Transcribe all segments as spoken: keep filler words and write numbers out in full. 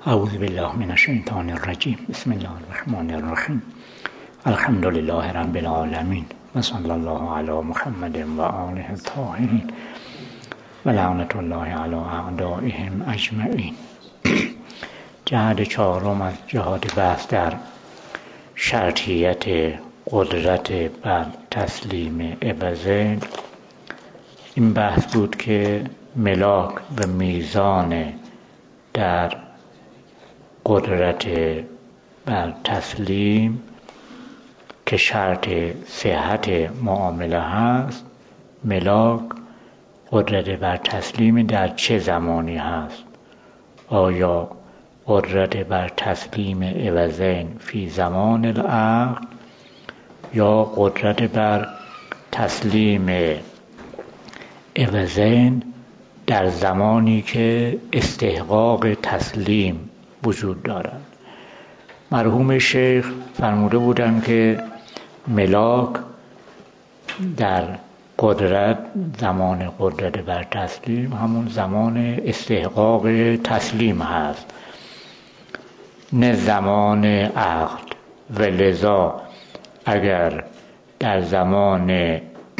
اعوذ بالله من الشیطان الرجیم. بسم الله الرحمن الرحیم. الحمد لله رب العالمین و صلی الله علی محمد و آله الطاهرین و لعنت الله علی اعدائهم اجمعین. جهت چهارم از جهات بحث در شرطیت قدرت بر تسلیم عوضین این بحث بود که ملاک و میزان در قدرت بر تسلیم که شرط صحت معامله هست، ملاک قدرت بر تسلیم در چه زمانی هست؟ آیا قدرت بر تسلیم عوضین فی زمان العقد یا قدرت بر تسلیم عوضین در زمانی که استحقاق تسلیم وجود دارد؟ مرحوم شیخ فرموده بودند که ملاک در قدرت، زمان قدرت بر تسلیم همون زمان استحقاق تسلیم هست، نه زمان عقد. و لذا اگر در زمان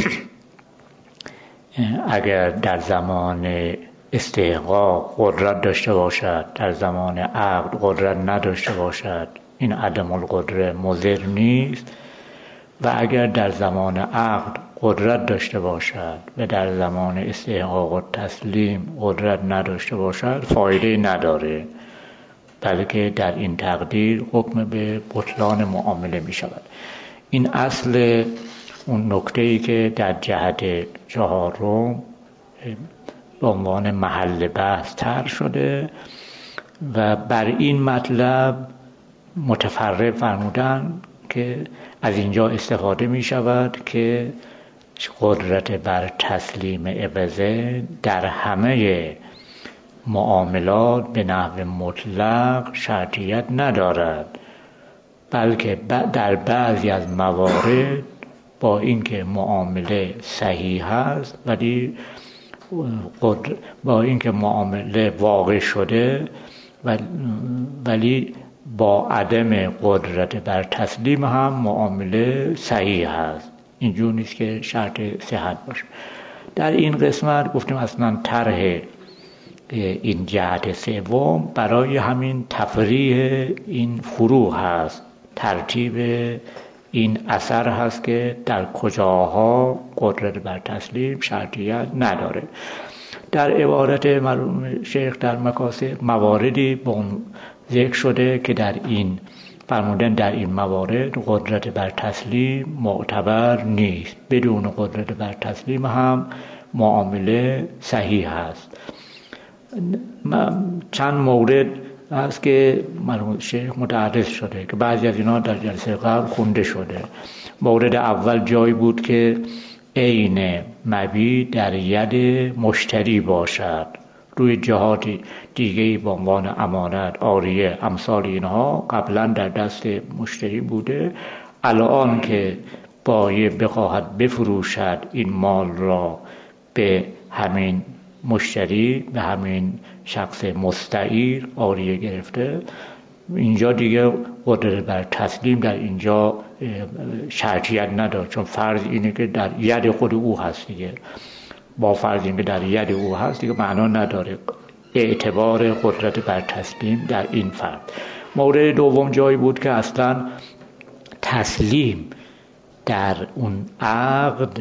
اگر در زمان استحقاق قدرت داشته باشد، در زمان عقد قدرت نداشته باشد، این عدم القدره مضر نیست. و اگر در زمان عقد قدرت داشته باشد و در زمان استحقاق و تسلیم قدرت نداشته باشد، فایده نداره، بلکه در این تقدیر حکم به بطلان معامله می شود. این اصل اون نکته‌ای که در جهت چهارم به عنوان محل بحث طرح شده و بر این مطلب متفرع فرمودن که از اینجا استفاده می شود که قدرت بر تسلیم عوضه در همه معاملات به نحو مطلق شرطیت ندارد، بلکه در بعضی از موارد با اینکه معامله صحیح است ولی با اینکه معامله واقع شده ولی با عدم قدرت بر تسلیم هم معامله صحیح است. اینجور نیست که شرط صحت باشه. در این قسمت گفتیم اصلا طرح این جهت سوم برای همین تفریح این فروع هست، ترتیب این اثر هست که در کجاها قدرت بر تسلیم شرطیت نداره. در عبارت مرحوم شیخ در مکاسب مواردی ذکر شده که در این فرمودن در این موارد قدرت بر تسلیم معتبر نیست، بدون قدرت بر تسلیم هم معامله صحیح است. چند مورد هست که مرحوم شیخ متعرض شده که بعضی از اینا در جلسه قبل خونده شده. مورد اول جایی بود که عین مبیع در ید مشتری باشد، روی جهات دیگه‌ای به عنوان امانت، عاریه، امثال اینها قبلا در دست مشتری بوده. الان که بایع بخواهد بفروشد این مال را به همین مشتری، به همین شخص مستعیر عاریه گرفته، اینجا دیگه قدرت بر تسلیم در اینجا شرطیت نداره، چون فرض اینه که در ید خود او هست دیگه. با فرض اینکه در ید او هست دیگه معنا نداره اعتبار قدرت بر تسلیم در این فرض. مورد دوم جایی بود که اصلا تسلیم در اون عقد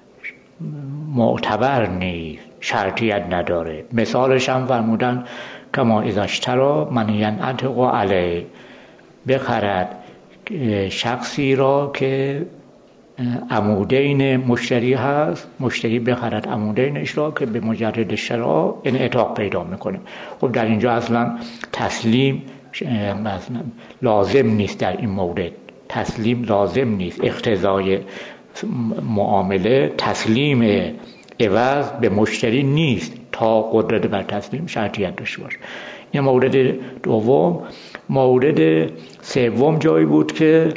معتبر نیست، شرطیت نداره. مثالش هم فرمودن کما اذا اشتری من ینعتق علیه، بخرد شخصی را که عمودین مشتری هست، مشتری بخرد عمودینش را که به مجرد شرا انعتاق پیدا میکنه. خب در اینجا اصلا تسلیم لازم نیست، در این مورد تسلیم لازم نیست. اقتضای معامله تسلیم عوض به مشتری نیست تا قدرت بر تسلیم شرطیت داشته باشه. این مورد دوم. مورد سوم جایی بود که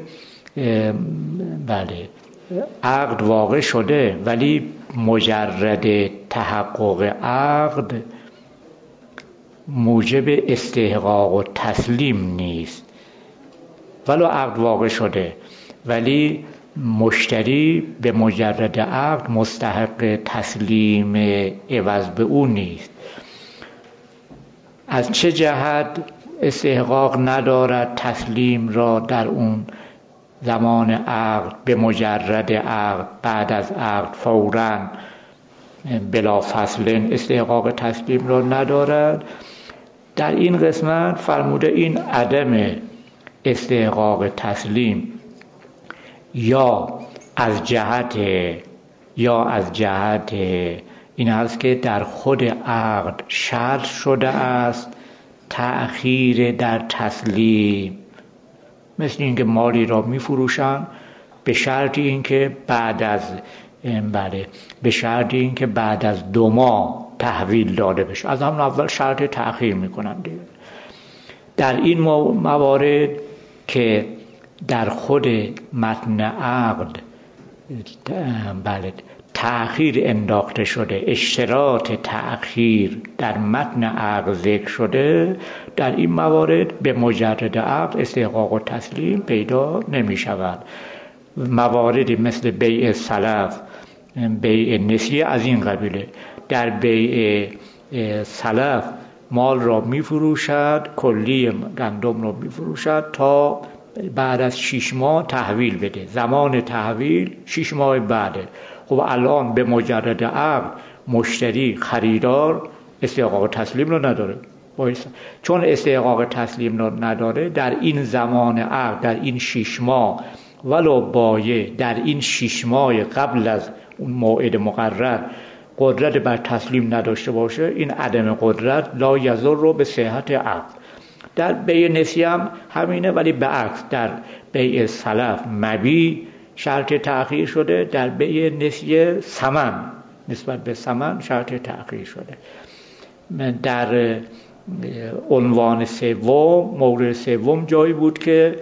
بله عقد واقع شده ولی مجرد تحقق عقد موجب استحقاق و تسلیم نیست، ولو عقد واقع شده، ولی مشتری به مجرد عقد مستحق تسلیم عوض به او نیست. از چه جهت استحقاق ندارد تسلیم را در اون زمان عقد، به مجرد عقد، بعد از عقد فوراً بلا فصل استحقاق تسلیم را ندارد؟ در این قسمت فرموده این عدم استحقاق تسلیم یا از جهت یا از جهت این است که در خود عقد شرط شده است تأخیر در تسلیم، مثل اینکه مالی را میفروشن به شرط اینکه بعد از بله به شرط اینکه بعد از دو ماه تحویل داده بشه، از همون اول شرط تأخیر میکنن دیگه. در این موارد که در خود متن عقد بله تأخیر انداخته شده، اشتراط تأخیر در متن عقد ذکر شده، در این موارد به مجرد عقد استحقاق و تسلیم پیدا نمی شود. مواردی مثل بیع سلف، بیع نسیه از این قبیله. در بیع سلف مال را می فروشد، کلی گندم را می فروشد تا بعد از شش ماه تحویل بده، زمان تحویل شش ماه بعده. خب الان به مجرد عقد مشتری خریدار استحقاق تسلیم رو نداره، بایست. چون استحقاق تسلیم رو نداره، در این زمان عقد، در این شش ماه ولو بایع در این شش ماه قبل از اون موعد مقرر قدرت بر تسلیم نداشته باشه، این عدم قدرت لا یضر رو به صحت عقد. در بیع نسیه هم همینه، ولی به عکس در بیع سلف مبیع شرط تأخیر شده، در بیع نسیه ثمن نسبت به ثمن شرط تأخیر شده. در عنوان سوم، مورد سوم جایی بود که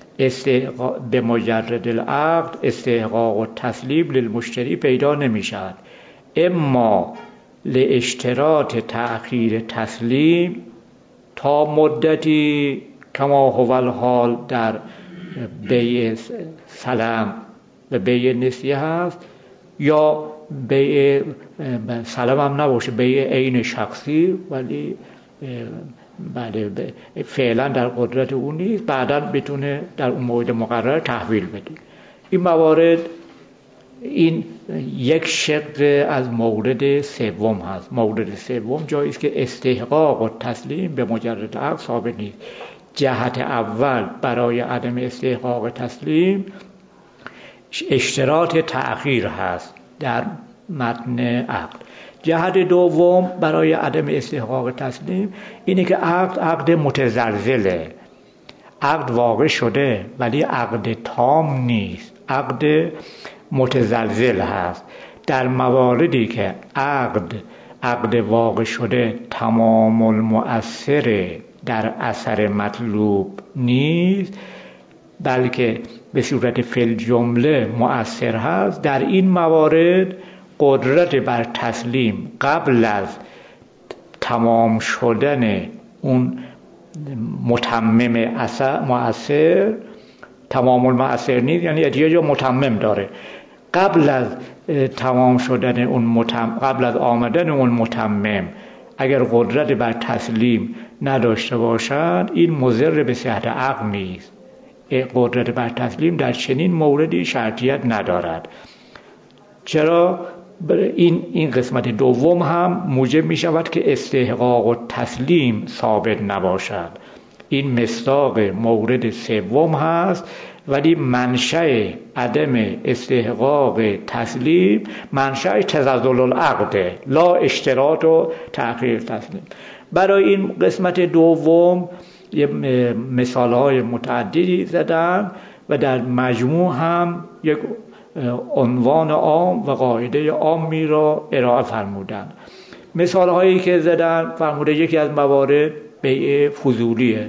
به مجرد العقد استحقاق و تسلیم للمشتری پیدا نمی شود، اما لاشتراط تأخیر تسلیم تا مدتی کما هو الحال در بیع سلم و بیع نسیه هست، یا بیع سلم هم نباشه، بیع عین شخصی، ولی بله فعلا در قدرت اون نیست، بعدا بتونه در اون موعد مقرر تحویل بده. این موارد این یک شق از مورد سوم هست. مورد سوم جایی است که استحقاق و تسلیم به مجرد عقد ثابت نیست. جهت اول برای عدم استحقاق تسلیم اشتراط تأخیر هست در متن عقد. جهت دوم برای عدم استحقاق تسلیم اینه که عقد عقد متزلزله، عقد واقع شده ولی عقد تام نیست، عقد متزلزل هست. در مواردی که عقد عقد واقع شده تمام المؤثر در اثر مطلوب نیست، بلکه به صورت فی جمله مؤثر هست، در این موارد قدرت بر تسلیم قبل از تمام شدن اون متمم اثر مؤثر، تمام المؤثر نیست، یعنی یه جا متمم داره، قبل از تمام شدن اون متم... قبل از آمدن اون متمم اگر قدرت بر تسلیم نداشته باشد، این مضر به صحت عقد نیست. قدرت بر تسلیم در چنین موردی شرطیت ندارد. چرا؟ این این قسمت دوم هم موجب می شود که استحقاق و تسلیم ثابت نباشد. این مصداق مورد سوم هست، ولی منشأ عدم استحقاق تسلیم منشأ تزلزل العقد، لا اشتراط و تأخیر تسلیم. برای این قسمت دوم یه مثالهای متعددی زدن و در مجموع هم یک عنوان عام و قاعده عامی را ارائه فرمودن. مثالهایی که زدن فرموده یکی از موارد بیع فضولیه.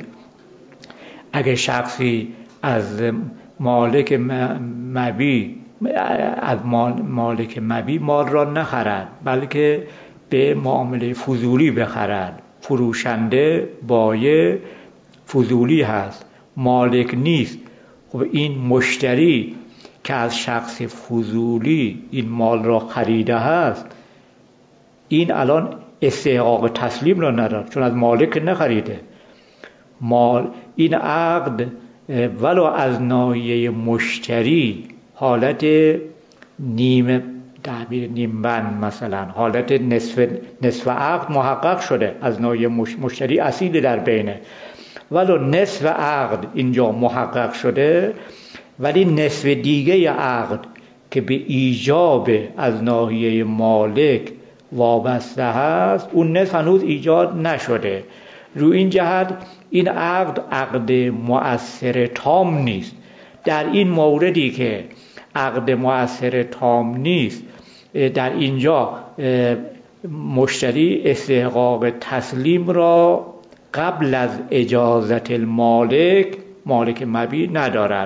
اگه شخصی از مالک مبی از مالک مبی مال را نخرد، بلکه به معامله فضولی بخرد فروشنده بایع فضولی هست، مالک نیست. خب این مشتری که از شخص فضولی این مال را خریده هست، این الان استحقاق تسلیم را ندارد، چون از مالک نخریده. مال این عقد ولو از ناحیه مشتری حالت نیم تعبیر نیم بند، مثلا حالت نصف نصف عقد محقق شده، از ناحیه مشتری اصیل در بینه، ولو نصف عقد اینجا محقق شده، ولی نصف دیگه عقد که به ایجاب از ناحیه مالک وابسته هست، اون نصف هنوز ایجاد نشده. رو این جهت این عقد عقد مؤثر تام نیست. در این موردی که عقد مؤثر تام نیست، در اینجا مشتری استحقاق تسلیم را قبل از اجازت المالک مالک مبیع ندارد.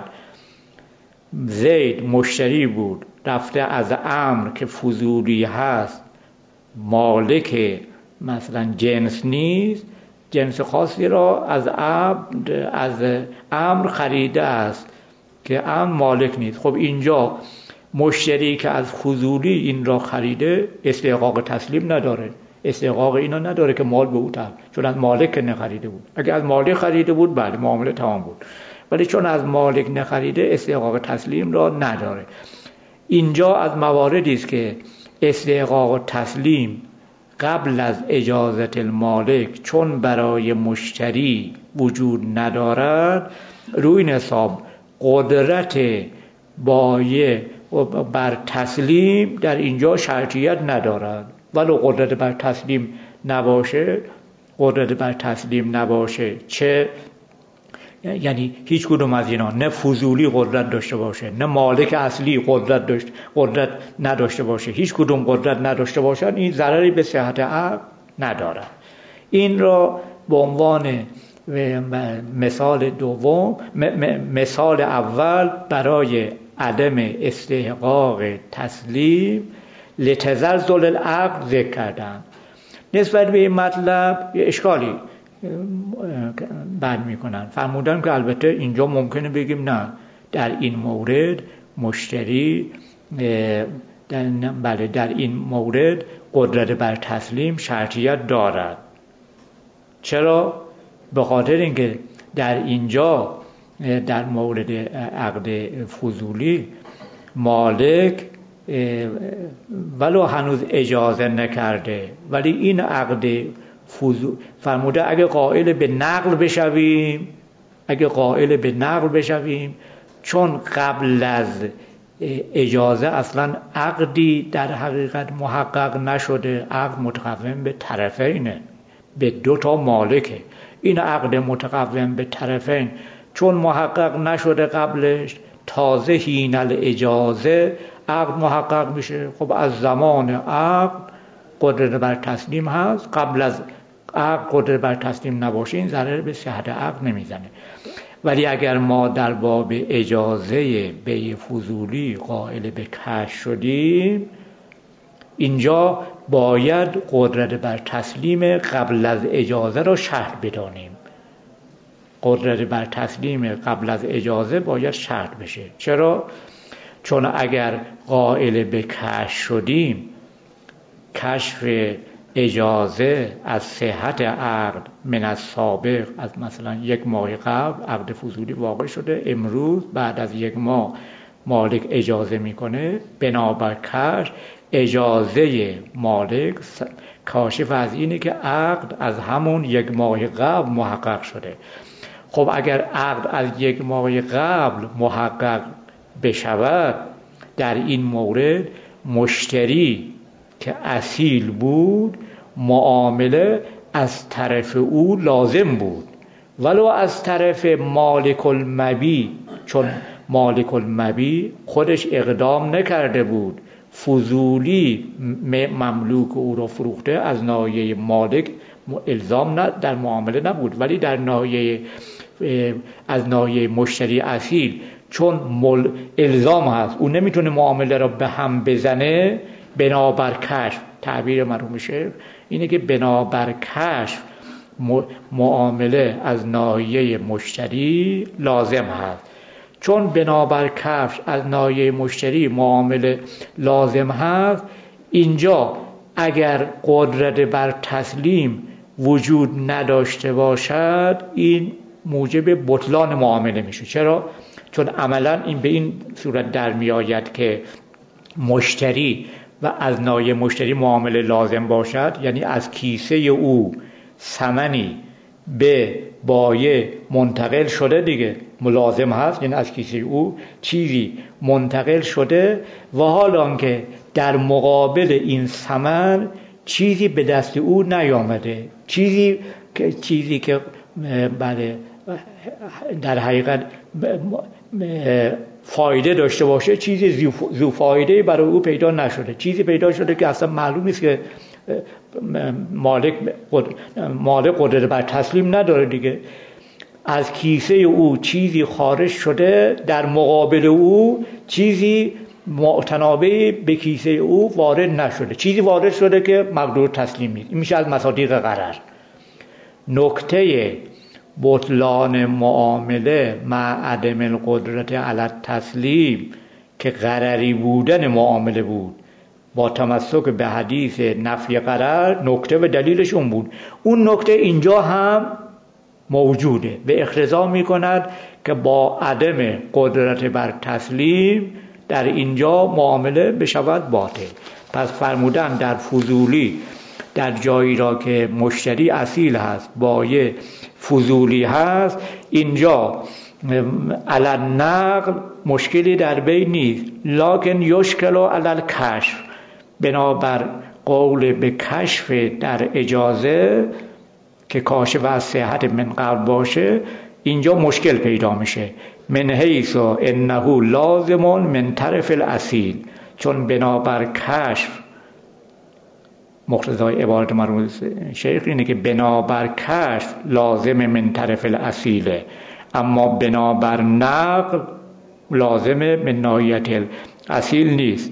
زید مشتری بود، رفته از امر که فضولی هست، مالک مثلا جنس نیست، جنس خاصی را از عبد از امر خریده است که امر مالک نیست. خب اینجا مشتری که از فضولی این را خریده استحقاق تسلیم نداره، استحقاق اینا نداره که مال به او تحویل، چون از مالک نخریده بود. اگه از مالک خریده بود بله معامله تمام بود، ولی چون از مالک نخریده استحقاق تسلیم را نداره. اینجا از مواردی است که استحقاق تسلیم قبل از اجازت المالک چون برای مشتری وجود ندارد، روی این حساب قدرت بایع بر تسلیم در اینجا شرطیت ندارد. ولو قدرت بر تسلیم نباشه، قدرت بر تسلیم نباشه چه یعنی هیچ کدوم از اینا، نه فضولی قدرت داشته باشه، نه مالک اصلی قدرت داشت قدرت نداشته باشه، هیچ کدوم قدرت نداشته باشن، این ضرری به صحت عقد ندارد. این را به عنوان مثال دوم، مثال اول برای عدم استحقاق تسلیم لتزلزل العقد ذکر کردن. نسبت به این مطلب یه اشکالی بعد میکنن، فرمودن که البته اینجا ممکنه بگیم نه، در این مورد مشتری در بله در این مورد قدرت بر تسلیم شرطیت دارد. چرا؟ به خاطر اینکه در اینجا در مورد عقد فضولی مالک ولو هنوز اجازه نکرده، ولی این عقد فضول فرموده اگه قائل به نقل بشویم اگه قائل به نقل بشویم چون قبل از اجازه اصلا عقدی در حقیقت محقق نشده، عقد متقوم به طرفینه، به دو تا مالکه. این عقد متقوم به طرفین چون محقق نشده قبلش، تازه حین الاجازه عقد محقق میشه. خب از زمان عقد قدرت بر تسلیم هست، قبل از عقد قدرت بر تسلیم نباشه این ضرر به صحت عقد نمیزنه. ولی اگر ما در باب اجازه بیع فضولی قائل به کشف شدیم، اینجا باید قدرت بر تسلیم قبل از اجازه را شرط بدانیم. قدرت بر تسلیم قبل از اجازه باید شرط بشه. چرا؟ چون اگر قائل به کشف شدیم، کشف اجازه از صحت عقد من از سابق، از مثلا یک ماه قبل عقد فضولی واقع شده، امروز بعد از یک ماه مالک اجازه میکنه، بنابر کشف اجازه مالک کاشف از اینه که عقد از همون یک ماه قبل محقق شده. خب اگر عقد از یک ماه قبل محقق بشود، در این مورد مشتری که اصیل بود معامله از طرف او لازم بود، ولو از طرف مالک المبیع، چون مالک المبیع خودش اقدام نکرده بود، فضولی مملوک او را فروخته، از ناحیه مالک الزام نه در معامله نبود، ولی در ناحیه از ناحیه مشتری اصیل چون مل الزام هست، او نمیتونه معامله را به هم بزنه، بنابر کشف، تعبیر مرحوم شیخ اینه که بنابر کشف معامله از ناحیه مشتری لازم هست. چون بنابر کشف از ناحیه مشتری معامله لازم هست، اینجا اگر قدرت بر تسلیم وجود نداشته باشد این موجب بطلان معامله میشه. چرا؟ چون عملا این به این صورت در می آید که مشتری و از ناحیه مشتری معامله لازم باشد، یعنی از کیسه او ثمنی به بایع منتقل شده دیگه، ملازم هست، یعنی از کیسه او چیزی منتقل شده و حالا که در مقابل این ثمن چیزی به دست او نیامده، چیزی که چیزی که بله در حقیقت فایده داشته باشه، چیزی ذو فایده برای او پیدا نشده، چیزی پیدا شده که اصلا معلوم نیست که مالک مالک قدرت بر تسلیم نداره دیگه. از کیسه او چیزی خارج شده، در مقابل او چیزی متنابه به کیسه او وارد نشده، چیزی وارد شده که مقدور تسلیم نیست. این میشه از مصادیق غرر. نکته بطلان معامله مع عدم القدرت علی التسلیم که غرری بودن معامله بود با تمسک به حدیث نفی غرر، نکته و دلیلش اون بود. اون نکته اینجا هم موجوده و اقتضا میکند که با عدم قدرت بر تسلیم در اینجا معامله بشود باطل. پس فرمودن در فضولی در جایی را که مشتری اصیل هست، بایع فضولی هست، اینجا علی النقل مشکلی در بین نیست، لکن یشکل علی الکشف، بنابر قول به کشف در اجازه که کاشف از صحت من قبل باشه اینجا مشکل پیدا میشه. من حیث انه لازم من طرف الاصیل، چون بنابر کشف مقتضای عبارت مرحوم شیخ اینه که بنابر کشف لازم من طرف الاصیله، اما بنابر نقل لازم من ناحیت الاصیل نیست.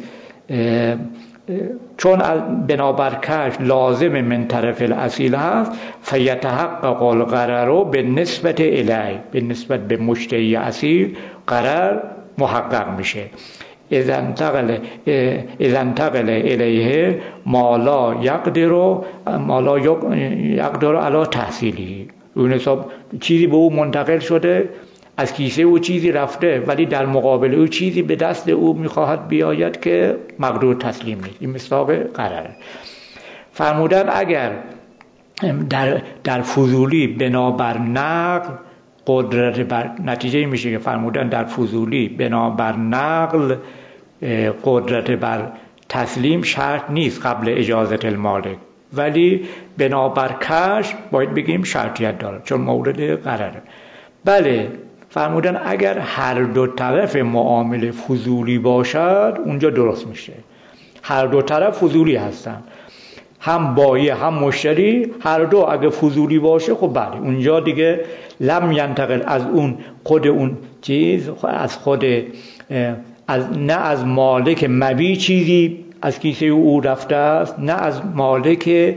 چون بنابر کشف لازم من طرف الاصیل هست، فیتحقق الغرر به نسبت الی، به نسبت به مشتری اصیل غرر محقق میشه. اذا انتقل اذا انتقل الیه ما لا یقدر ما لا یقدر علی تحصیلی، اون حساب چیزی به او منتقل شده، از کیسه او چیزی رفته ولی در مقابل او چیزی به دست او میخواهد بیاید که مقدور تسلیم نیست. این مصداق قراره. فرمودن اگر در در فضولی بنابر نقل قدرت بر، نتیجه میشه که فرمودن در فضولی بنابر نقل قدرت بر تسلیم شرط نیست قبل اجازت المالک، ولی بنابر کشف باید بگیم شرطیت داره چون مورد قراره. بله فرمودن اگر هر دو طرف معامله فضولی باشد اونجا درست میشه. هر دو طرف فضولی هستن، هم بایع هم مشتری، هر دو اگه فضولی باشه خب بله اونجا دیگه لم ینتقل از اون خود اون چیز، از خود از نه از مالک مبی چیزی از کیسه او رفته است، نه از مالک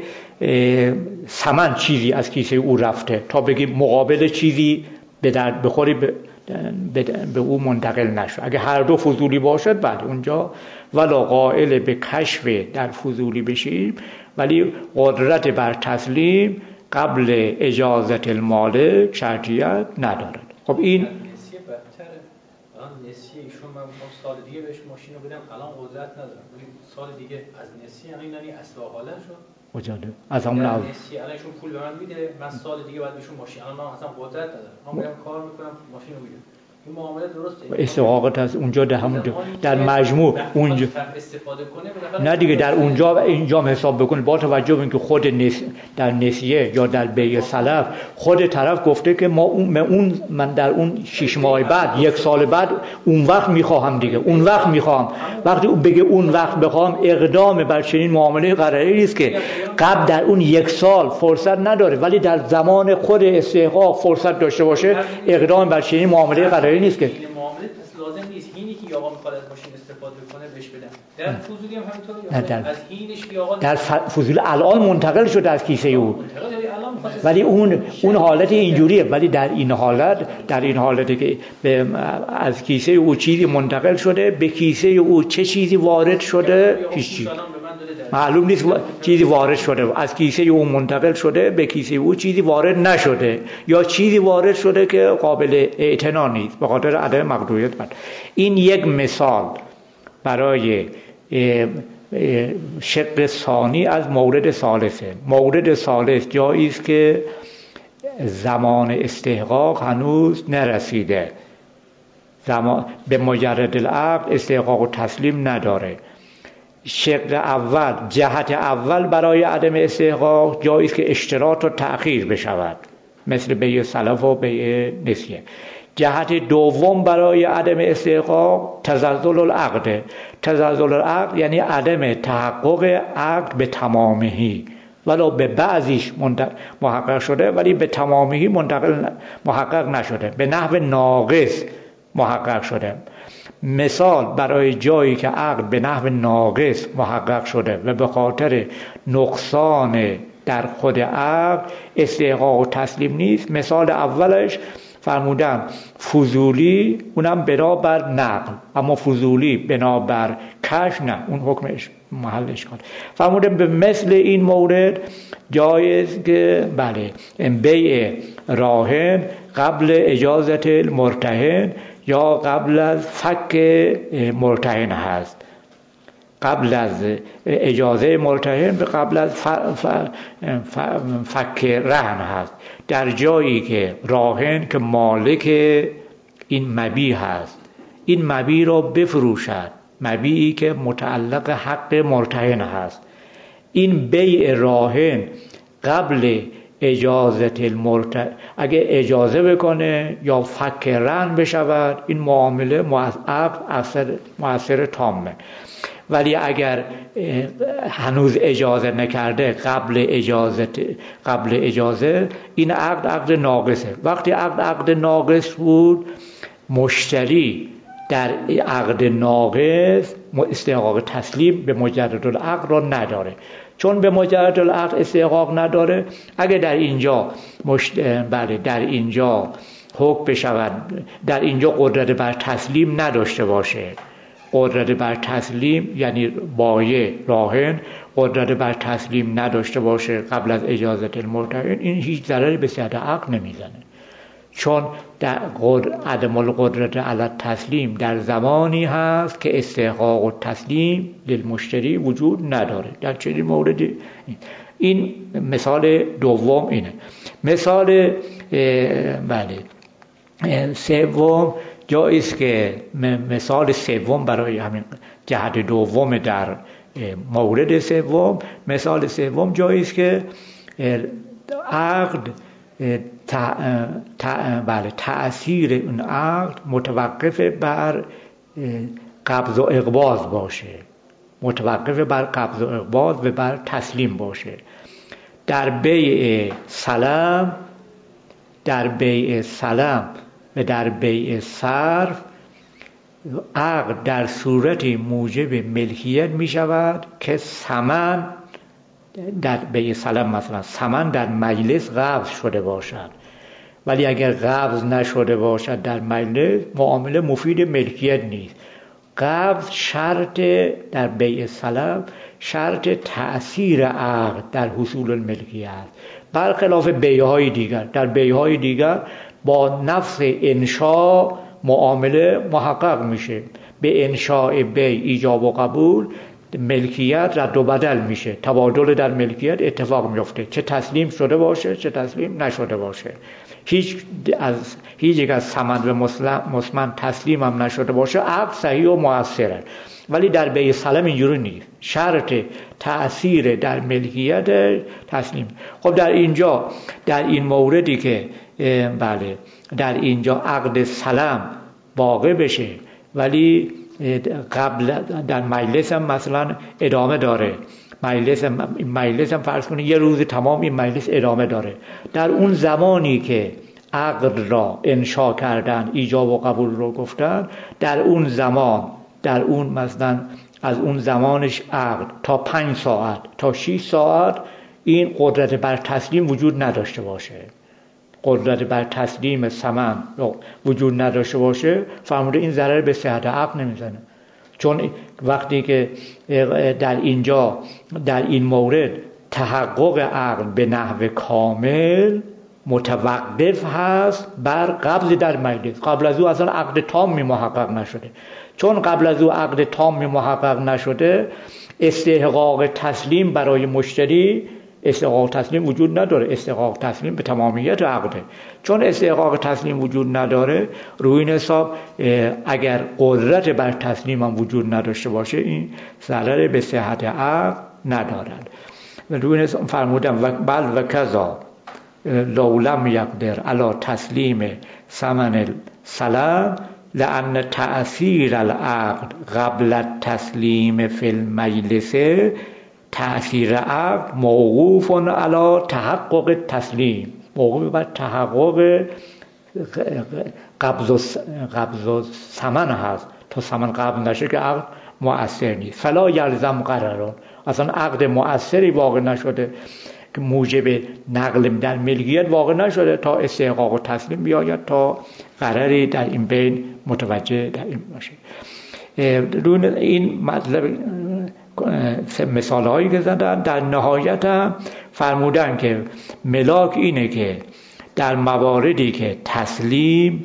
ثمن چیزی از کیسه او رفته تا بگیم مقابل چیزی به درد بخوری به, به, به او منتقل نشد. اگه هر دو فضولی باشد بله اونجا ولا قائل به کشف در فضولی بشیم، ولی قدرت بر تسلیم قبل اجازت المالک شرطیت ندارد. خب این نسیه بدتره. الان نسیه ایشون من سال دیگه بهش ماشین رو بدم الان قدرت ندارم، ولی سال دیگه از نسیه یعنی اصلاح حالت شد وجاده از همون اول نسیه الان ایشون پول به من میده، من سال دیگه بعد بهشون ماشین، الان من اصلا قدرت ندارم، من میرم کار میکنم ماشین رو میدم. این معامله درسته؟ استحقاقات هست اونجا در همون در مجموع اونجا استفاده کنه، نه دیگه در اونجا اینجا هم حساب بکنه با توجه به اینکه خود نس... در نسیه یا در بیع سلف خود طرف گفته که ما اون اون من در اون شش ماه بعد یک سال بعد اون وقت میخواهم دیگه اون وقت میخواهم. وقتی اون بگه اون وقت بخوام اقدام بر چنین معامله قراری است که قبل در اون یک سال فرصت نداره، ولی در زمان خود استحقاق فرصت داشته باشه اقدام بر چنین معامله قراری نیست که معامله پس لازم نیست هینی که آقا میخواد از ماشین استفاده کنه بهش بدن. در فضولی هم همینطوره، از هینش که آقا در فضول الان منتقل شده از کیسه او، ولی اون اون حالت اینجوریه. ولی در این حالت در این حالتی که از کیسه او چیزی منتقل شده، به کیسه او چه چیزی وارد شده هیچ معلوم نیست. چیزی وارد شده از کیسه او منتقل شده، به کیسه او چیزی وارد نشده، یا چیزی وارد شده که قابل اعتنا نیست به خاطر عدم مقدوریت. این یک مثال برای شق ثانی از مورد ثالثه. مورد ثالث جایی است که زمان استحقاق هنوز نرسیده، زمان به مجرد العقد استحقاق و تسلیم نداره. شق اول، جهت اول برای عدم استحقاق جایی است که اشتراط و تأخیر بشود، مثل بیع سلف و بیع نسیه. جهت دوم برای عدم استحقاق تزلزل العقد. تزلزل العقد یعنی عدم تحقق عقد به تمامهی، ولو به بعضیش محقق شده ولی به تمامهی منتقل محقق نشده، به نحو ناقص محقق شده. مثال برای جایی که عقد به نحو ناقص محقق شده و به خاطر نقصان در خود عقد استحقاق و تسلیم نیست، مثال اولش فرمودم فضولی، اونم بنابر نقل، اما فضولی بنابر کشف نه، اون حکمش محلش کن. فرمودم به مثل این مورد جایز که بله بیع راهن قبل اجازت المرتهن یا قبل از فک مرتهن هست. قبل از اجازه مرتهن به قبل از ف... ف... ف... فک رهن هست. در جایی که راهن که مالک این مبیع هست، این مبیع را بفروشد، مبیعی که متعلق حق مرتهن هست، این بیع راهن قبل اجازت المرتهن اگه اجازه بکنه یا فک رهن بشود، این معامله مؤثر مؤثر تامه. ولی اگر هنوز اجازه نکرده قبل اجازه قبل اجازه این عقد عقد ناقصه. وقتی عقد عقد ناقص بود، مشتری در عقد ناقص استحقاق تسلیم به مجرد العقد را نداره. چون به مجرد العقد استحقاق نداره، اگه در اینجا مشت... بله در اینجا حکم بشود، در اینجا قدرت بر تسلیم نداشته باشه، قدرت بر تسلیم یعنی بایع راهن قدرت بر تسلیم نداشته باشه قبل از اجازت المرتهن، این هیچ ضرری به صحت عقد نمیزنه. چون در عدم القدرت علی تسلیم در زمانی هست که استحقاق و تسلیم للمشتری وجود نداره. در چنین موردی این مثال دوم اینه. مثال بله سوم جایی است که مثال سوم برای همین جهت دوم در مورد سوم، مثال سوم جایی است که عقد تا تا بله تأثیر اون عقد متوقف بر قبض و اقباض باشه، متوقف بر قبض و اقباض و بر تسلیم باشه. در بیع سلم در بیع سلم و در بیع صرف عقد در صورتی موجب ملکیت می شود که ثمن در بیع سلم مثلا ثمن در مجلس قبض شده باشد، ولی اگر قبض نشده باشد در مجلس معامله مفید ملکیت نیست. قبض شرط در بیع سلم شرط تأثیر عقد در حصول الملکیت، برخلاف بیع‌های دیگر. در بیع‌های دیگر با نفس انشاء معامله محقق میشه، به انشاء بیع ایجاب و قبول ملکیت رد و بدل میشه، تبادل در ملکیت اتفاق میفته، چه تسلیم شده باشه چه تسلیم نشده باشه. هیچ از هیچ یک از ثمن و مسلم تسلیم هم نشده باشه، عقد صحیح و مؤثره. ولی در بیع سلم اینجوری نیست، شرط تأثیر در ملکیت تسلیم. خب در اینجا در این موردی که بله در اینجا عقد سلم واقع بشه ولی قبل در مجلس هم مثلا ادامه داره، مجلس هم, مجلس هم فرض کنید یه روز تمام این مجلس ادامه داره، در اون زمانی که عقد را انشا کردن، ایجاب و قبول رو گفتن، در اون زمان، در اون مثلا از اون زمانش عقد تا پنج ساعت تا شش ساعت این قدرت بر تسلیم وجود نداشته باشه، قدرت بر تسلیم ثمن وجود نداشته باشه، فرموده این ضرر به صحت عقد نمیزنه. چون وقتی که در اینجا در این مورد تحقق عقل به نحو کامل متوقف هست بر قبض در مجلس، قبل از او اصلا عقد تام محقق نشده. چون قبل از او عقد تام محقق نشده، استحقاق تسلیم برای مشتری، استحقاق تسلیم وجود نداره. استحقاق تسلیم به تمامیت عقده. چون استحقاق تسلیم وجود نداره، روی این حساب اگر قدرت بر تسلیم هم وجود نداشته باشه، این ضرر به صحت عقد ندارد. روی این حساب فرمودم و بل و کذا لو لم یقدر علی تسلیم ثمن السلم لأن تأثیر العقد قبل التسلیم فی المجلس تأثیر عقد موقوف علی تحقق تسلیم، موقوف بر تحقق قبض قبض ثمن هست. تا ثمن قبض نشه که عقد مؤثر نیست. فلا یلزم قرارون، اصلا عقد مؤثری واقع نشده که موجب نقل در ملکیت واقع نشده تا استحقاق و تسلیم بیاید، تا قراری در این بین متوجه در این باشه. این مطلب مثال هایی که زدن در نهایت هم فرمودن که ملاک اینه که در مواردی که تسلیم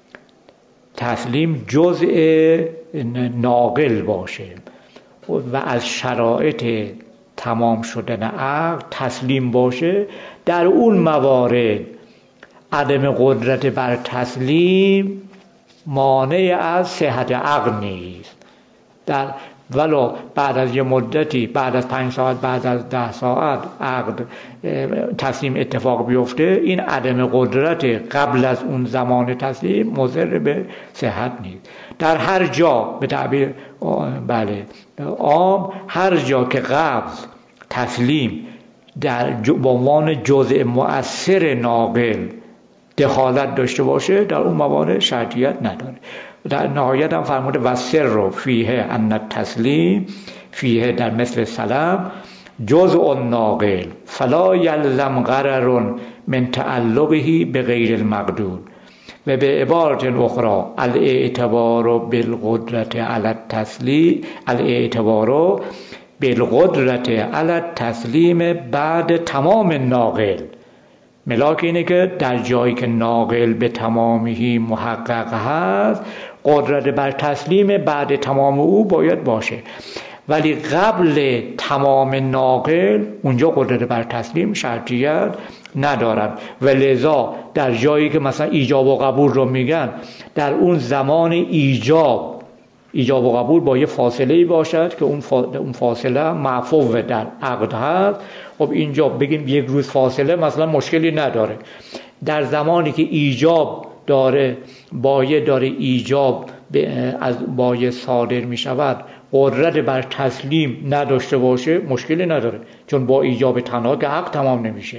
تسلیم جزء ناقل باشه و از شرایط تمام شدن عقد تسلیم باشه، در اون موارد عدم قدرت بر تسلیم مانع از صحت عقد نیست. در ولو بعد از یه مدتی، بعد از پنج ساعت، بعد از ده ساعت عقد تسلیم اتفاق بیفته، این عدم قدرت قبل از اون زمان تسلیم مضر به صحت نیست. در هر جا به تعبیر بله عام، هر جا که قبض تسلیم در به عنوان جزء مؤثر ناقل دخالت داشته باشه، در اون موارد شرطیت نداره. در نهایت هم فرموده و سر رو فیه ان التسلیم فیه در مثل سلام جزء ناقل فلا یلزم غرر من تعلقه به غیر المقدور و به عبارت اخرى الاعتبار بالقدرت علی التسلیم الاعتبار بالقدرت علی التسلیم بعد تمام ناقل. ملاک اینه که در جایی که ناقل به تمامی محقق هست، قدرت بر تسلیم بعد تمام او باید باشه، ولی قبل تمام ناقل اونجا قدرت بر تسلیم شرطیت ندارد. و لذا در جایی که مثلا ایجاب و قبول رو میگن، در اون زمان ایجاب ایجاب و قبول با یه فاصله باشد که اون فاصله معفو در عقد هست. خب اینجا بگیم یک روز فاصله مثلا مشکلی نداره. در زمانی که ایجاب داره، بایه داره ایجاب از بایه صادر می شود، قدرت بر تسلیم نداشته باشه، مشکلی نداره، چون با ایجاب تنها که عقد تمام نمیشه.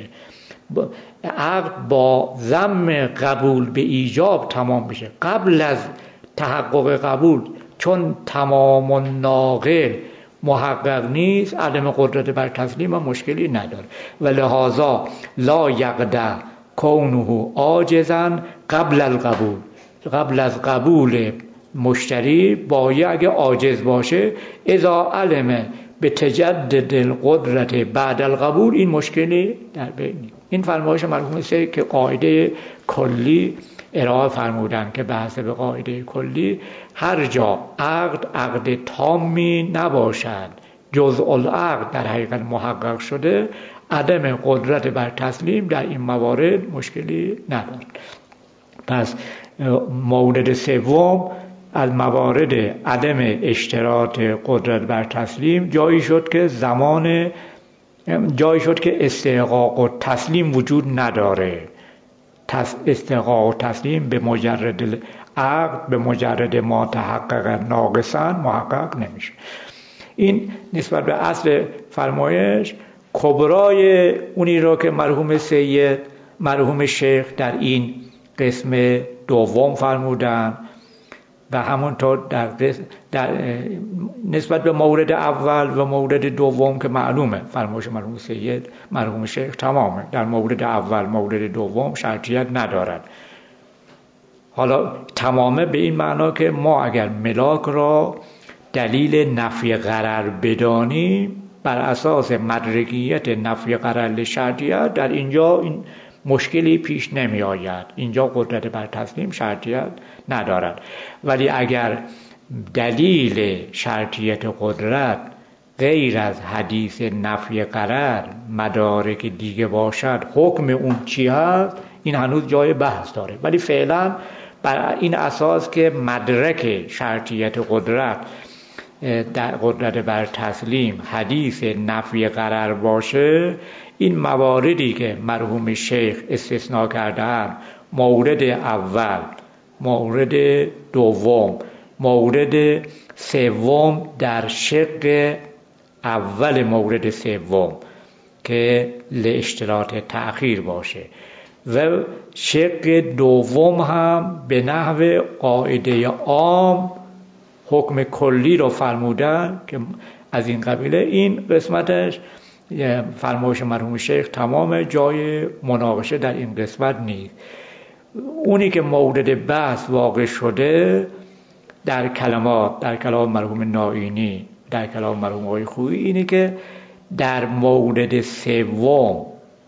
عقد با ضم قبول به ایجاب تمام میشه. قبل از تحقق قبول چون تمام ناقل محقق نیست، عدم قدرت بر تسلیم هم مشکلی نداره. و لحاظا لا یقدر کونه عاجزا قبل القبول، قبل از قبول مشتری بایه اگه عاجز باشه، اذا علم به تجدد القدرت بعد القبول، این مشکلی در بین نیست. این فرمایش مرحوم سه که قاعده کلی ارائه فرمودن که به حسب قاعده کلی هر جا عقد عقد تامی نباشد، جزء العقد در حقیقت محقق شده، عدم قدرت بر تسلیم در این موارد مشکلی ندارد. پس مورد سوم از موارد عدم اشتراط قدرت بر تسلیم جایی شد که زمان جایی شد که استحقاق و تسلیم وجود نداره. استحقاق و تسلیم به مجرد عقد، به مجرد ما تحقق ناقصا محقق نمیشه. این نسبت به اصل فرمایش کبرای اونی را که مرحوم سید مرحوم شیخ در این قسم دوم فرمودن و همونطور در, در نسبت به مورد اول و مورد دوم که معلومه فرمایش مرحوم سید مرحوم شیخ تمامه. در مورد اول مورد دوم شرطیت ندارد. حالا تمامه به این معنا که ما اگر ملاک را دلیل نفی غرر بدانیم بر اساس مدرکیت نفی غرر شرطیت در اینجا این مشکلی پیش نمی آید. اینجا قدرت بر تسلیم شرطیت ندارد. ولی اگر دلیل شرطیت قدرت غیر از حدیث نفی غرر مدارک دیگه باشد حکم اون چی هست این هنوز جای بحث داره. ولی فعلا بر این اساس که مدرک شرطیت قدرت در قدرت بر تسلیم حدیث نفی غرر باشه این مواردی که مرحوم شیخ استثناء کردن مورد اول مورد دوم مورد سوم در شق اول مورد سوم که لاشتراط تأخیر باشه و شق دوم هم به نحو قاعده عام حکم کلی رو فرمودن که از این قبیله این قسمتش فرمایش مرحوم شیخ تمام جای مناقشه در این قسمت نیست. اونی که مورد بحث واقع شده در کلمات در کلام مرحوم نائینی در کلام مرحوم آقای خویی اینه که در مورد سوم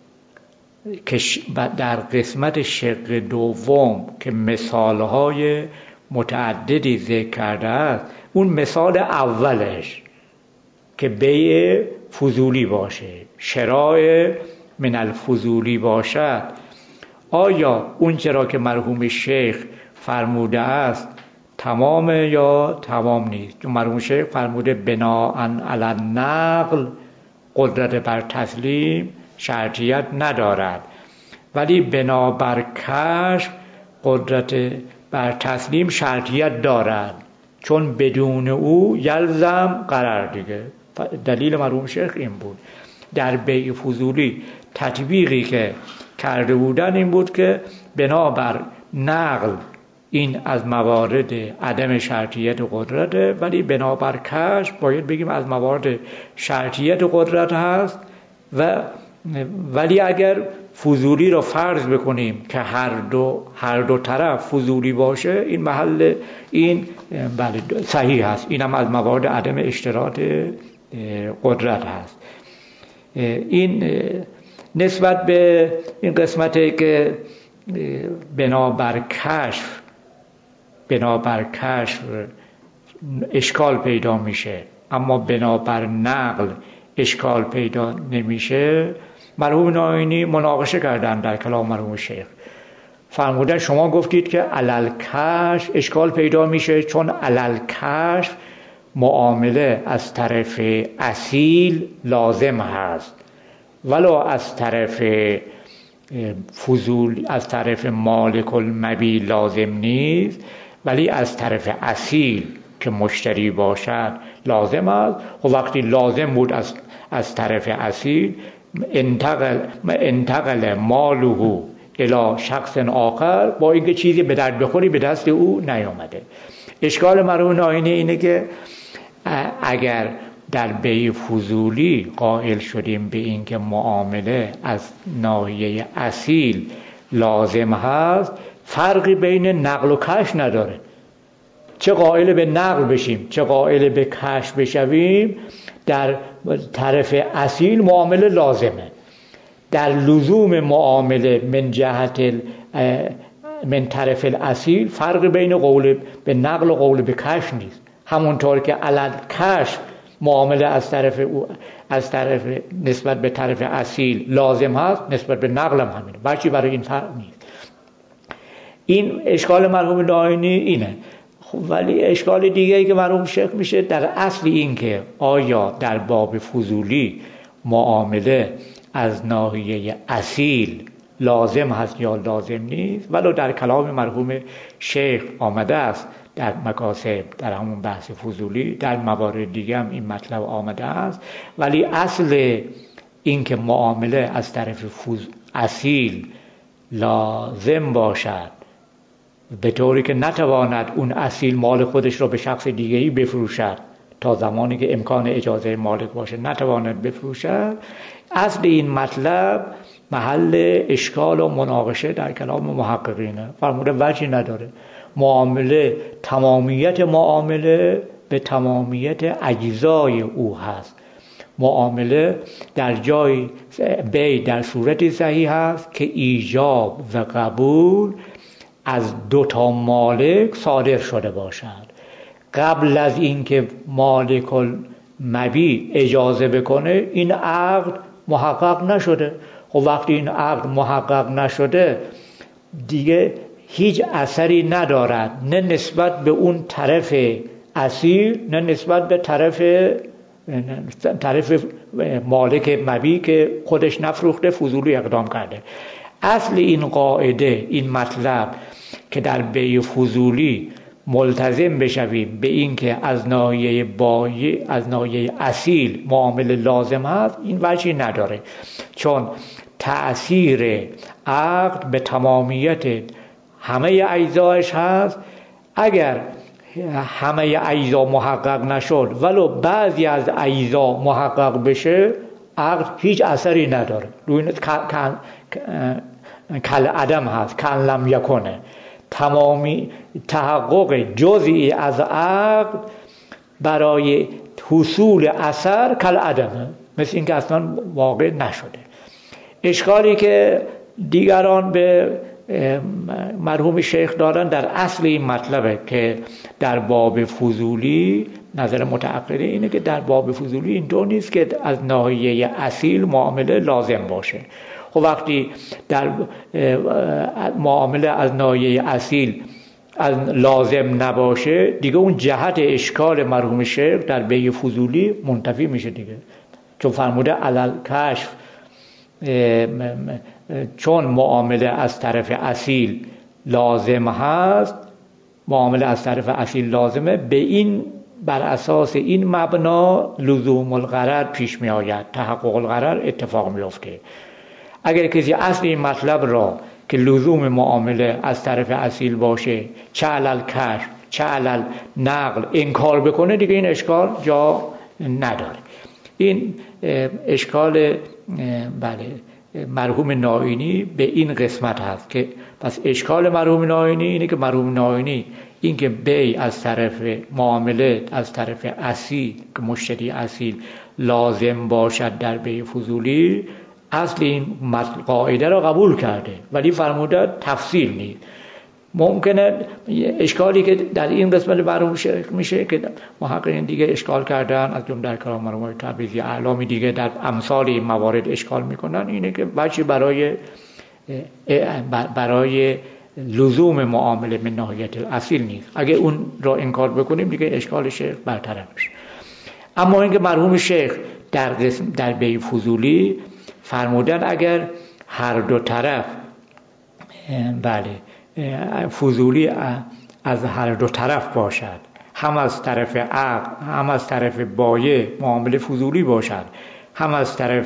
که در قسمت شق دوم که مثالهای متعددی ذکر کرده است اون مثال اولش که بیع فضولی باشه شراء من الفضولی باشد آیا اون چرا که مرحوم شیخ فرموده است تمامه یا تمام نیست؟ چون مرحوم شیخ فرموده بناء علی النقل قدرت بر تسلیم شرطیت ندارد ولی بنا بر کشف قدرت بر تسلیم شرطیت دارد چون بدون او یلزم قرار دیگه. دلیل مرحوم شیخ این بود. در بیع فضولی تطبیقی که کرده بودن این بود که بنابر نقل این از موارد عدم شرطیت قدرته ولی بنابر کشف باید بگیم از موارد شرطیت قدرت هست و ولی اگر فضولی رو فرض بکنیم که هر دو هر دو طرف فضولی باشه این محل این بله صحیح هست. این هم از موارد عدم اشتراط قدرت هست. این نسبت به این قسمتی که بنابر کشف بنابر کشف اشکال پیدا میشه اما بنابر نقل اشکال پیدا نمیشه مرحوم نائینی مناقشه کردن در کلام مرحوم شیخ فرمودن شما گفتید که علل کشف اشکال پیدا میشه چون علل کشف معامله از طرف اصیل لازم هست ولو از طرف فضول از طرف مالک المبی لازم نیست ولی از طرف اصیل که مشتری باشد لازم است. و وقتی لازم بود از از طرف اصیل انتقل انتقل ماله الی شخص آخر با اینکه چیزی به درد بخوری به دست او نیامده. اشکال مرحوم نائینی اینه که اگر در بیع فضولی قائل شدیم به اینکه معامله از ناحیه اصیل لازم هست فرقی بین نقل و کشف نداره. چه قائل به نقل بشیم چه قائل به کشف بشویم در طرف اصیل معامله لازمه. در لزوم معامله من جهت من طرف الاصیل فرق بین قول به نقل و قول به کشف نیست. همونطور که علل کشف معامله از طرف او از طرف نسبت به طرف اصیل لازم هست نسبت به نقل هم همینه. بچی برای این فرق نیست. این اشکال مرحوم نائینی اینه. ولی اشکال دیگه‌ای که مرحوم شیخ میشه در اصل این که آیا در باب فضولی معامله از ناحیه اصیل لازم هست یا لازم نیست. ولو در کلام مرحوم شیخ آمده است در مکاسب در همون بحث فضولی در موارد دیگه هم این مطلب آمده است ولی اصل این که معامله از طرف اصیل لازم باشد به طوری که نتواند اون اصیل مال خودش رو به شخص دیگه‌ای بفروشد تا زمانی که امکان اجازه مالک باشه نتواند بفروشد. اصل این مطلب محل اشکال و مناقشه در کلام محققینه. فرموده وجهی نداره. معامله، تمامیت معامله به تمامیت اجزای او هست. معامله در جای بی در صورتی صحیح هست که ایجاب و قبول از دو تا مالک صادر شده باشد. قبل از اینکه مالک المبیع اجازه بکنه این عقد محقق نشده. خب وقتی این عقد محقق نشده دیگه هیچ اثری ندارد، نه نسبت به اون طرف اصیل نه نسبت به طرف طرف مالک مبیع که خودش نفروخته فضولی اقدام کرده. اصل این قاعده، این مطلب که در بیع فضولی ملتزم بشویم به این که از ناحیه بایع، از ناحیه اصیل معامله لازم هست، این وجهی نداره، چون تأثیر عقد به تمامیت همه اجزایش هست. اگر همه اجزا محقق نشد ولو بعضی از اجزا محقق بشه عقد هیچ اثری نداره، روی کل عدم هست، کل لم یکنه. تمامی تحقق جزئی از عقد برای حصول اثر کل عدمه، مثل اینکه اصلا واقع نشده. اشکالی که دیگران به مرحوم شیخ دارن در اصل این مطلبه که در باب فضولی نظر متعقله اینه که در باب فضولی اینطور نیست که از ناحیه اصیل معامله لازم باشه. خب وقتی در معامله از ناحیه اصیل از لازم نباشه دیگه اون جهت اشکال مرحوم شیخ در بیع فضولی منتفی میشه دیگه، چون فرموده علل کشف، چون معامله از طرف اصیل لازم هست، معامله از طرف اصیل لازمه، به این بر اساس این مبنا لزوم الغرر پیش می آید، تحقق الغرر اتفاق می افته. اگر کسی اصل این مطلب را که لزوم معامله از طرف اصیل باشه چه علل کشف چه علل نقل انکار بکنه دیگه این اشکال جا نداره. این اشکال بله مرحوم نائینی به این قسمت هست که پس اشکال مرحوم نائینی اینه که مرحوم نائینی این که بیع از طرف معامله از طرف اصیل که مشتری اصیل لازم باشد در بیع فضولی اصل این قاعده را قبول کرده، ولی فرموده تفصیل نیست. ممکنه اشکالی که در این قسمت مرحوم شیخ میشه که محققین دیگه اشکال کردن، از جمله در کلام مرحوم تبریزی اعلامی دیگه در امثال این موارد اشکال میکنن، اینه که بچه برای برای لزوم معامله من ناحیت اصیل نیست. اگه اون را انکار بکنیم دیگه اشکال شیخ برطرف میشه. اما اینکه مرحوم شیخ در قسم در بیع فضولی فرمودن اگر هر دو طرف بله فضولی از هر دو طرف باشد، هم از طرف عقد هم از طرف بایع معامله فضولی باشد، هم از طرف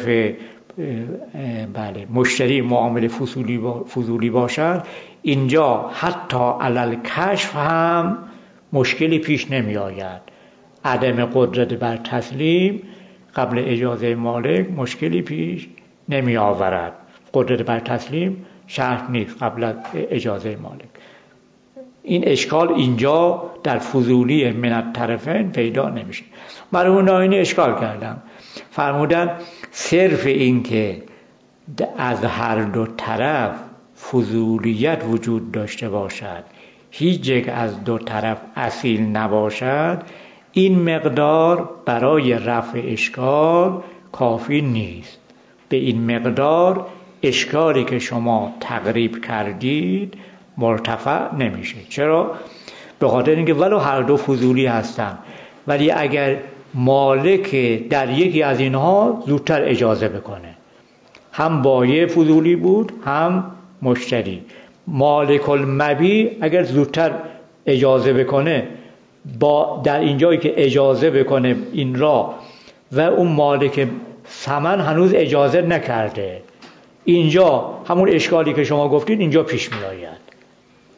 بله مشتری معامله فضولی فضولی باشد، اینجا حتی علل کشف هم مشکلی پیش نمی آید. عدم قدرت بر تسلیم قبل اجازه مالک مشکلی پیش نمی آورد. قدرت بر تسلیم شرط نیست قبل از اجازه مالک. این اشکال اینجا در فضولی من الطرفین پیدا نمیشه. مرحوم نائینی اشکال کردن، فرمودن صرف این که از هر دو طرف فضولیت وجود داشته باشد، هیچ یک از دو طرف اصیل نباشد، این مقدار برای رفع اشکال کافی نیست. به این مقدار اشکالی که شما تقریب کردید مرتفع نمیشه. چرا؟ به خاطر اینکه ولو هر دو فضولی هستن، ولی اگر مالک در یکی از اینها زودتر اجازه بکنه، هم بایع فضولی بود هم مشتری، مالک المبیع اگر زودتر اجازه بکنه، با در اینجایی که اجازه بکنه این را و اون مالک ثمن هنوز اجازه نکرده، اینجا همون اشکالی که شما گفتید اینجا پیش می آید.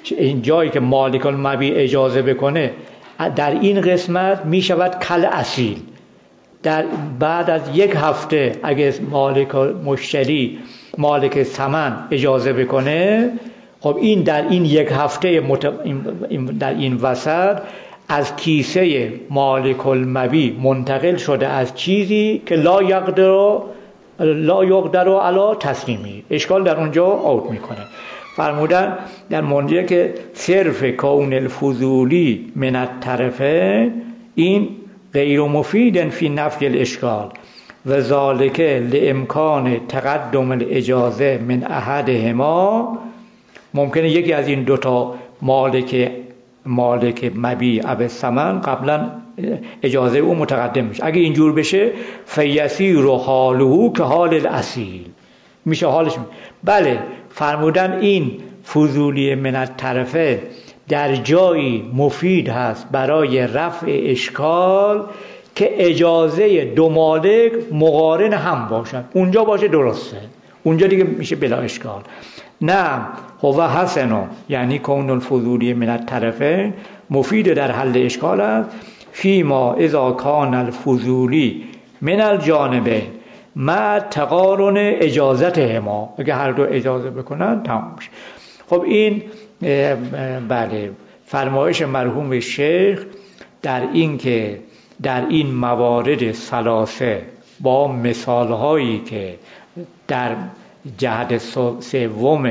این جایی که مالک المبیع اجازه بکنه در این قسمت می شود کل اصیل. در بعد از یک هفته اگه مالک مشتری مالک ثمن اجازه بکنه، خب این در این یک هفته مت... در این وسط از کیسه مالک المبیع منتقل شده از چیزی که لا یقدر لا یقدر علی تسلیمی، اشکال در اونجا اوت میکنه. فرمودن در منجه که صرف کون الفضولی من الطرفین این غیر مفید فی نفی الاشکال و ذالک لامکان تقدم الاجازه من احدهما. ممکنه یکی از این دوتا مالک مالک مبیع او ثمن قبلا اجازه او متقدم میشه. اگه اینجور بشه فیسیر حاله که حال الاصیل میشه حالش می. بله فرمودن این فضولی من الطرفه در جایی مفید هست برای رفع اشکال که اجازه دو مالک مقارن هم باشد، اونجا باشه درسته، اونجا دیگه میشه بلا اشکال. نه هو حسنو یعنی کون الفضولی من الطرفین مفید در حل اشکال است فیما اذا کان الفضولی من الجانبین مع تقارن اجازتهما، اگه هر دو اجازه بکنن تمام میشه. خب این بله فرمایش مرحوم شیخ در این که در این موارد ثلاثه با مثالهایی که در جهت سوم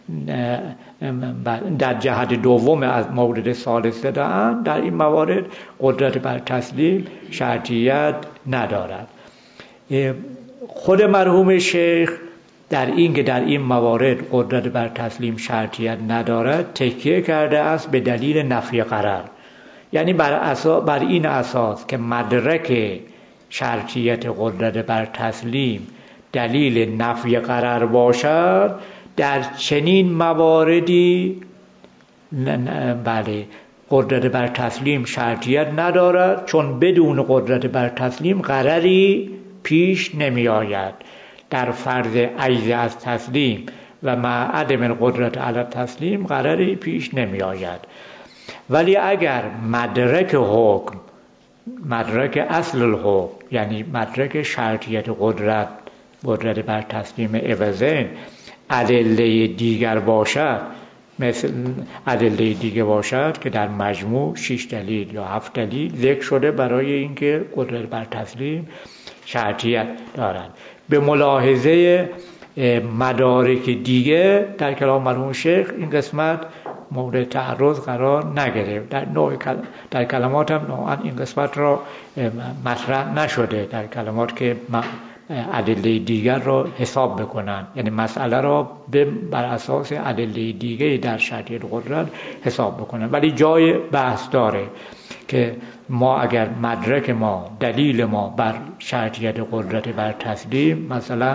در جهت دوم از مورد ثالثه دارند، در این موارد قدرت بر تسلیم شرطیت ندارد. خود مرحوم شیخ در این که در این موارد قدرت بر تسلیم شرطیت ندارد تکیه کرده است به دلیل نفی قرار، یعنی بر, اساس بر این اساس که مدرک شرطیت قدرت بر تسلیم دلیل نفی قرار باشد، در چنین مواردی بله قدرت بر تسلیم شرطیت ندارد، چون بدون قدرت بر تسلیم قراری پیش نمی آید. در فرض عجز از تسلیم و مع عدم القدرت علی تسلیم قراری پیش نمی آید. ولی اگر مدرک حکم، مدرک اصل الحکم یعنی مدرک شرطیت قدرت قدرت بر تسلیم عوضین ادله دیگر باشد، مثل ادله دیگه باشد که در مجموع شش دلیل یا هفت دلیل ذکر شده برای اینکه قدرت بر تسلیم شرطیت دارند، به ملاحظه مدارک دیگه در کلام مرحوم شیخ این قسمت مورد تعرض قرار نگرفت. در نوع در کلمات هم نوعا این قسمت را مطرح نشده، در کلمات که ادله دیگر را حساب بکنن، یعنی مسئله را بر اساس ادله دیگه در شرطیت قدرت حساب بکنن. ولی جای بحث داره که ما اگر مدرک ما دلیل ما بر شرطیت قدرت بر تسلیم مثلا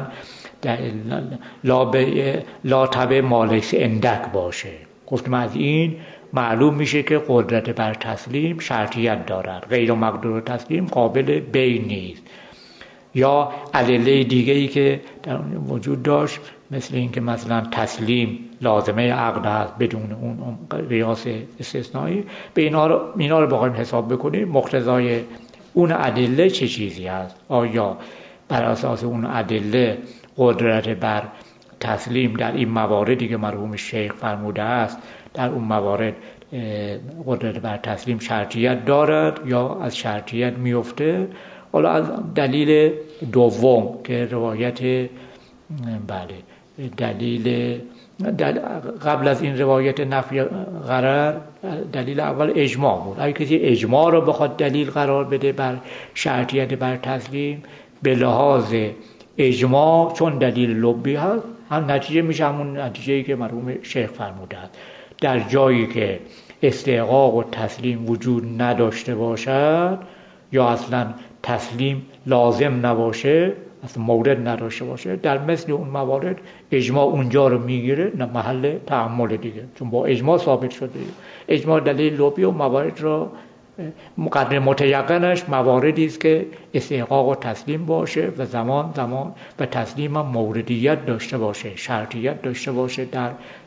لا, لا تبع مالک اندک باشه، گفتم از این معلوم میشه که قدرت بر تسلیم شرطیت دارد، غیر مقدور تسلیم قابل بیع نیست. یا ادله دیگه ای که در وجود داشت مثل این که مثلا تسلیم لازمه عقد هست بدون اون قیاس استثنایی، به اینا رو اینا رو بخوایم حساب بکنیم مقتضای اون ادله چه چیزی هست، آیا بر اساس اون ادله قدرت بر تسلیم در این مواردی که مرحوم شیخ فرموده است در اون موارد قدرت بر تسلیم شرطیت دارد یا از شرطیت میفته. حالا از دلیل دوم که روایت بله دلیل دل قبل از این روایت نفی قرار دلیل اول اجماع بود. اگه کسی اجماع رو بخواد دلیل قرار بده بر شرطیت بر تسلیم به لحاظ اجماع چون دلیل لبی هست هم نتیجه میشه همون نتیجه‌ای که مرحوم شیخ فرموده است. در جایی که استحقاق و تسلیم وجود نداشته باشد یا اصلا تسلیم لازم نباشه، اصلا مورد نداشته باشه، در مثل اون موارد اجماع اونجا رو میگیره نه محل تعامل دیگه، چون با اجماع ثابت شده. اجماع دلیل لبی و موارد را مقدر متیقنش مواردی است که استحقاق و تسلیم باشه و زمان زمان و تسلیم هم موردیت داشته باشه، شرطیت داشته باشه در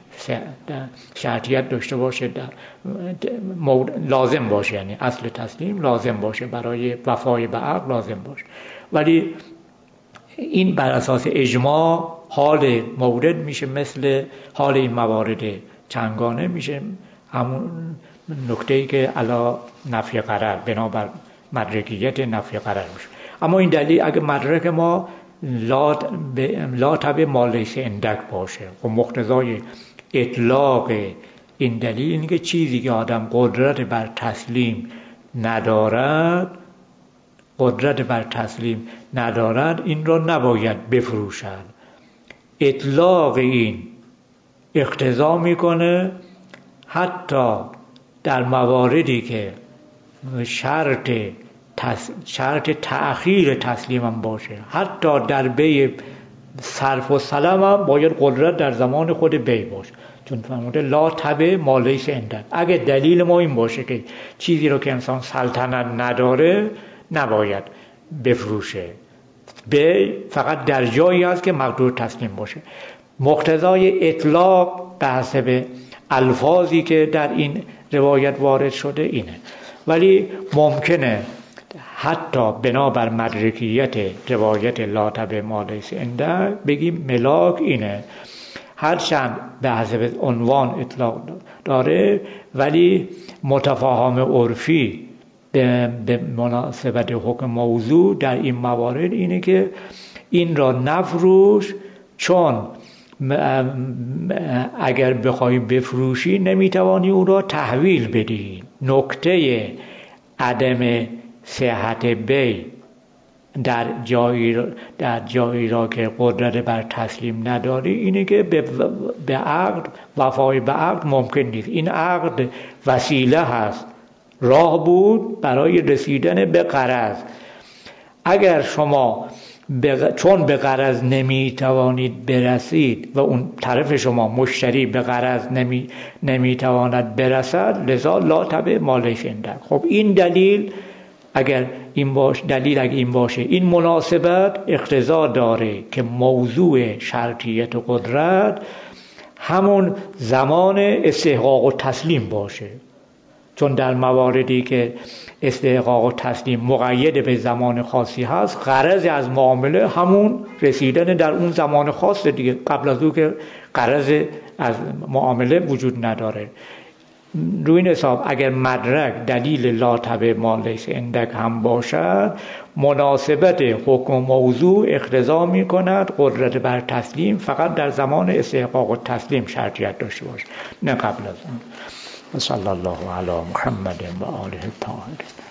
شرطیت داشته باشه، در لازم باشه، یعنی اصل تسلیم لازم باشه برای وفای به عقد لازم باشه. ولی این بر اساس اجماع حال مورد میشه مثل حال این موارد چندگانه میشه همون نکته‌ای که علا نفی قرار بنابر مدرکیت نفی قرار میشه. اما این دلیل اگه مدرک ما لا لا تبع ما لیس عندک باشه و مقتضای اطلاق این دلیل اینه که چیزی که آدم قدرت بر تسلیم ندارد قدرت بر تسلیم ندارد این را نباید بفروشد. اطلاق این اقتضا میکنه حتی در مواردی که شرط تس... شرط تأخیر تسلیم هم باشه، حتی در بی صرف و سلم هم باید قدرت در زمان خود بی باشه، چون فرموده لا تبع ما لیس عندک. اگه دلیل ما این باشه که چیزی رو که انسان سلطنت نداره نباید بفروشه، بی فقط در جایی هست که مقدور تسلیم باشه. مقتضای اطلاق به حسب الفاظی که در این روایت وارد شده اینه. ولی ممکنه حتی بنابر مدرکیت روایت لا تبع ما لیس عندک بگیم ملاک اینه، هرچند به حسب عنوان اطلاق داره ولی متفاهم عرفی به مناسبت حکم موضوع در این موارد اینه که این را نفروش، چون اگر بخوای بفروشی نمیتوانی او را تحویل بدی. نکته عدم صحت بی در جایی در جایی را که قدرت بر تسلیم نداری اینه که به, به عقد وفای به عقد ممکن نیست. این عقد وسیله هست، راه بود برای رسیدن به غرض. اگر شما بغ... چون به غرض نمی توانید برسید و اون طرف شما مشتری به غرض نمی نمی تواند برسد، لذا لا تبع ما لیس عندک. خب این دلیل اگر این باشه، دلیل اگر این باشه، این مناسبت اقتضا داره که موضوع شرطیت و قدرت همون زمان استحقاق و تسلیم باشه، چون در مواردی که استحقاق و تسلیم مقید به زمان خاصی هست، غرض از معامله همون رسیدن در اون زمان خاص دیگه، قبل از اون که غرض از معامله وجود نداره. روی این حساب اگر مدرک دلیل لا تبع ما لیس عندک هم باشد، مناسبت حکم موضوع اقتضا می کند قدرت بر تسلیم فقط در زمان استحقاق و تسلیم شرطیت داشته باشه، نه قبل از اون. صلی الله علی محمد و آله الطاهرین.